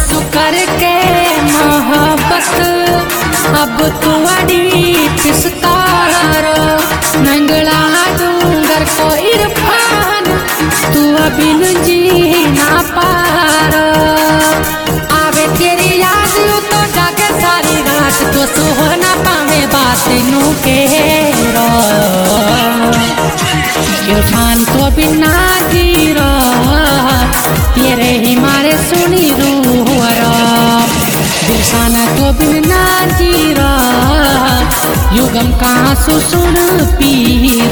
सु करके मोहब्बत अब तू अड़ी पिस्तार नंगला डूंगर को इरफान तू अबिन जी ना पार आवे तेरी याद तो जागे सारी रात तो सुह ना पावे बात नू के इरफान तो बिना जी तेरे ही मारे सुनी रूहर दिलसाना तो बिना जी युगम कहाँ सुन पीर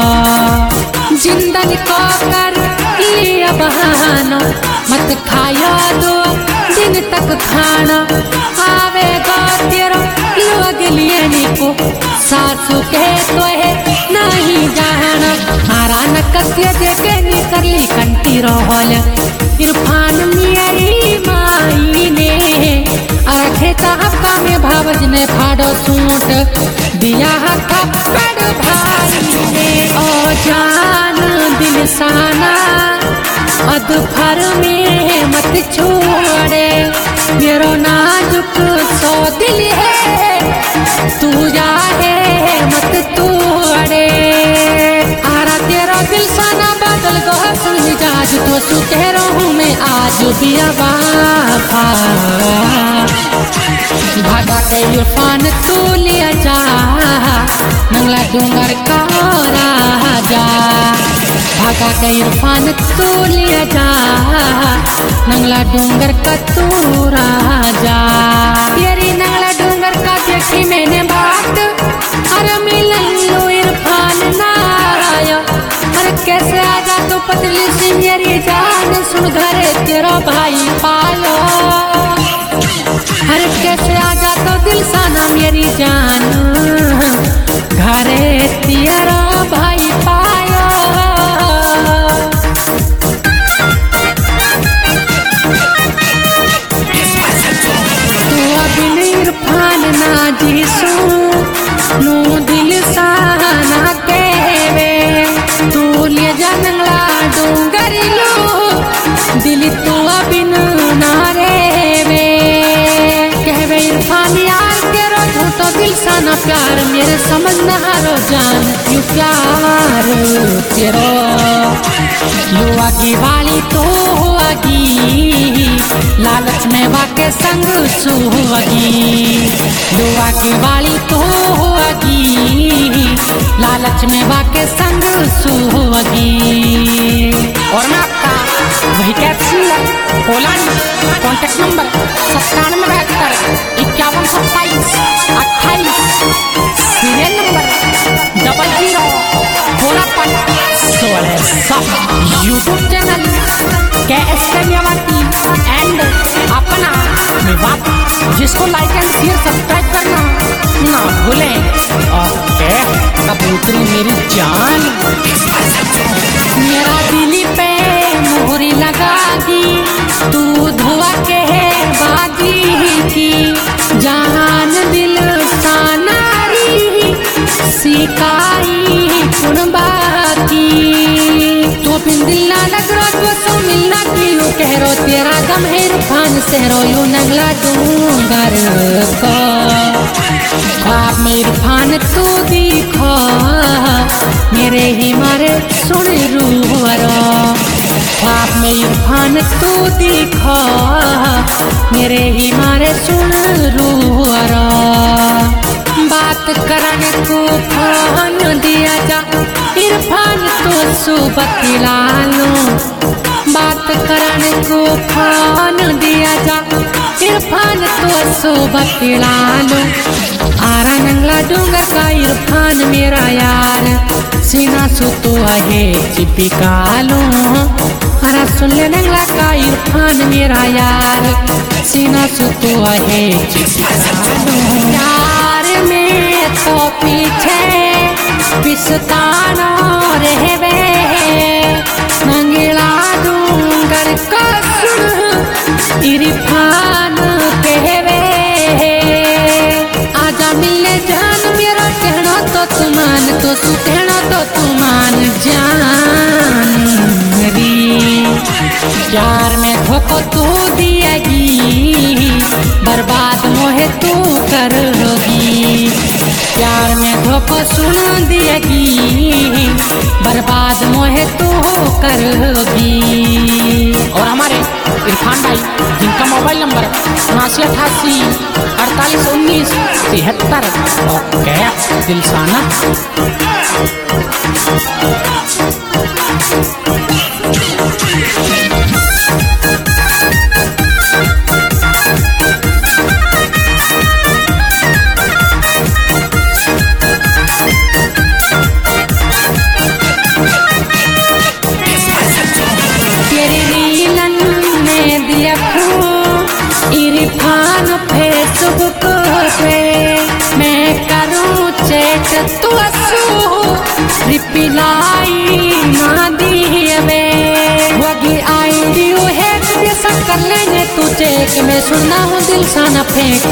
जिंदन को कर लिया बहाना मत खाया दो दिन तक खाना आवेगा तेरा लोग लिए निको सासू के तो है नहीं जाना हारा न कस्य देखे निकली कंटी रोहल इरफान मेरी माई ने अरखे चाहता में भावज ने फाड़ो सूट दिया थप्पड़ भाई ने ओ जान दिल साना अधफर में मत छोड़े मेरो नाजुक सो दिल है तू जाए मत तोड़े आरा तेरा दिल साना बदल गो सुन मिजाज तो सुकह रहूं मैं आज भी अबाफा भागा के इरफान तू लिया जा नंगला डूंगर का राजा भागा के इरफान तू लिया जा नंगला डूंगर का तू राजा तेरी नंगला डूंगर का देखी मैंने बात अरे मिलन लो इरफान ना आया अरे कैसे आजा तो पतली सी मेरी जान सुन घरे तेरा भाई पायो अरे कैसे आजा तो दिल साना मेरी जान घरे तेरा भाई पायो तू अबिन इरफान ना जी नू दिल साना कहवे तू ले जा नंगला डूंगर लो दिल तू अबिन ना रेवे कहवे इरफान यार तेरो झूठो दिल साना प्यार मेरे समझ ना हारो जान क्यों प्यार तेरो लो आगे वाली तो आगी लालच में वाके संग सुहागी लो आगे वाली तो आगी लालच में वाके संग सुहागी और मैं आपका वही capsule Poland contact number 9772512728 serial number 00 YouTube channel KS Kanyavati and अपना विवाद जिसको लाइक एंड शेयर सब्सक्राइब करना ना भूलें ओके कबूतरी मेरी जान मेरा दिल पे मोहरी लगागी तू धुआ के है बागी की जान दिल सानारी सिकाई कुणबा की तो बिन दिल ना लग रो तो सो मिलना किलो कह रो तेरा गम है इरफान से रो यू नंगला डूंगर को ख्वाब में इरफान तू दिखो मेरे ही मारे सुन रूहरो ख्वाब में इरफान तू दिखो मेरे ही मारे सुन रूहरो बात करने को फोन दिया जा इरफान तो सुबह लो बात करने को फोन दिया जा इरफान तो सुबह लो आरा नंगला डूंगर का इरफान मेरा यार सीना सु तो है चिपिका लो आरा सुन ले नंगला का इरफान मेरा यार सीना सु तो है चिपिका लो यार में तो पीछे पिसताना रहवे नंगला डूंगर का सुन इरफान कहवे आजा मिलने जान मेरा कहना तो तुमान तो तू कहना तो तुमान जान री प्यार में धोखो तू दिएगी बूढ़ों को सुन दिएगी, बर्बाद मोहे तो करोगी। और हमारे इरफान भाई जिनका मोबाइल नंबर 7988481973 ओके दिलसाना। इरफान फेसबुक पे मैं करूँ चेक तो रिप्लाई ना दिए वगी आईडियो है जैसा कर लेंगे तू चेक में सुनना हूँ दिलसाना फेंक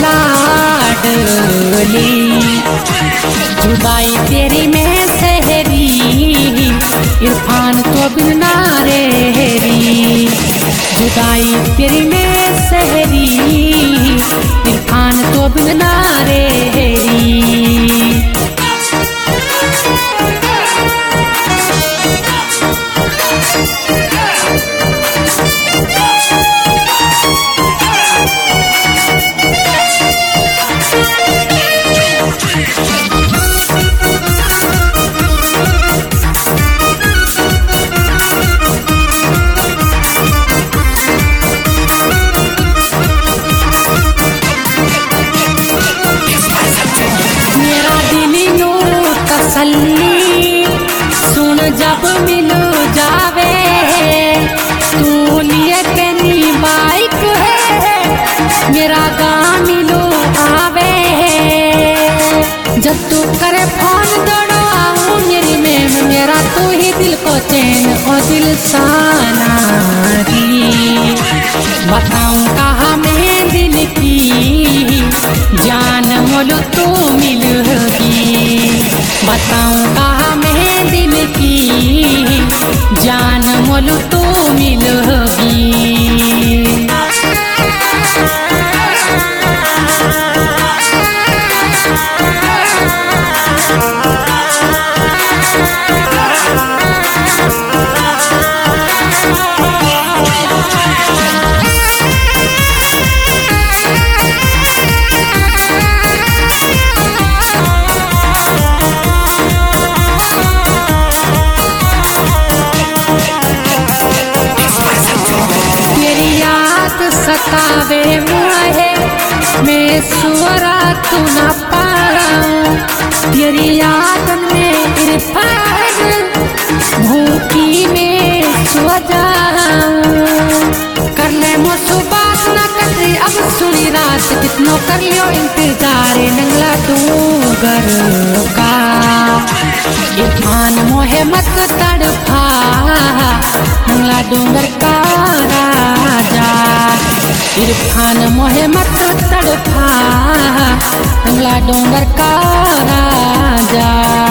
औलाडली। जुदाई तेरी में सहरी इरफान तो बिना रेरी, जुदाई तेरी में सहरी इरफान तो बिना रेरी। सुन जब मिलो जावे तू लिए कनी बाइक है मेरा गाँव मिलो आवे, जब तू करे फोन दौड़ो आऊँ मेरी में मेरा तू ही दिल को चैन और दिलसाना दी। बताऊँ कहाँ मैं दिल की जान मोलो तो मिलोगी, बताऊँ कहाँ मैं दिल की जान मोलो तो मिलोगी। सतावे मुहे मैं सुवरा तू न पाऊं, तेरी याद में इरफान भूखी में सो जाऊं। कर ले मुझसे बात न करी अब सुनी रात कितनों कर लियो इंतजार नंगला डूंगर का। इरफान मोहे मत तड़पा नंगला डूंगर का राजा, इरफान मोहे मत तड़पा नंगला डूंगर का राजा।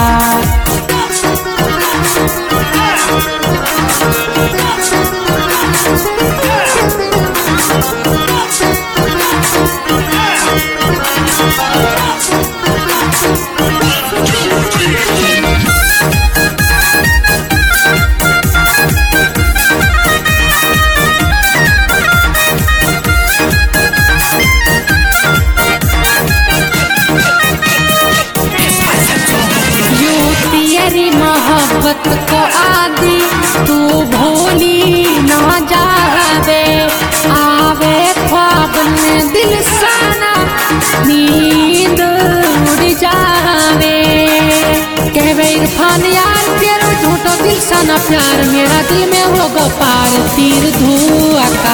मोहब्बत को आदि तू भूली ना जावे, आवे ख्वाब में दिलसाना नींद उड़ जावे। कहवे इरफान यार तेरा झूठो दिलसाना प्यार मेरा दिल में होगा पार तीर धुआ का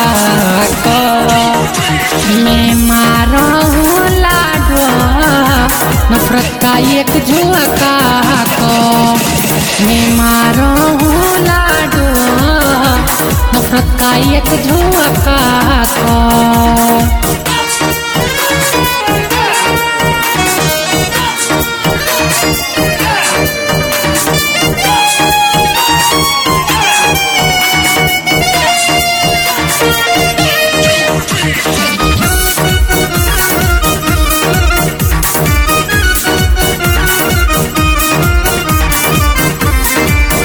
मैं मारा हूँ लाडो नफरत का एक झुका को मैं मारो हूँ लाडो नफरत का एक झुका को।